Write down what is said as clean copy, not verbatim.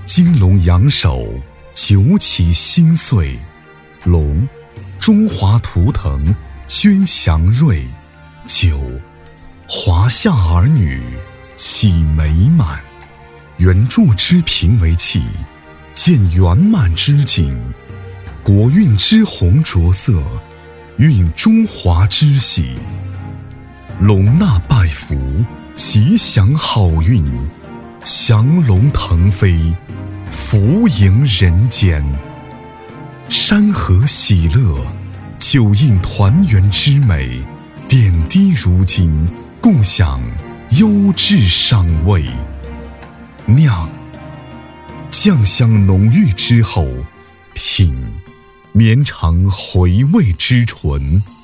金龙扬首，九起新岁。龙，中华图腾，捐祥瑞。九，华夏儿女喜美满。圆柱之瓶为器，见圆满之景。国运之红着色，蕴中华之喜。龙纳拜福，吉祥好运，祥龙腾飞，福迎人间。山河喜乐，久应团圆之美，点滴如今，共享优质赏味。酿，酱香浓郁之后，品绵长回味之醇。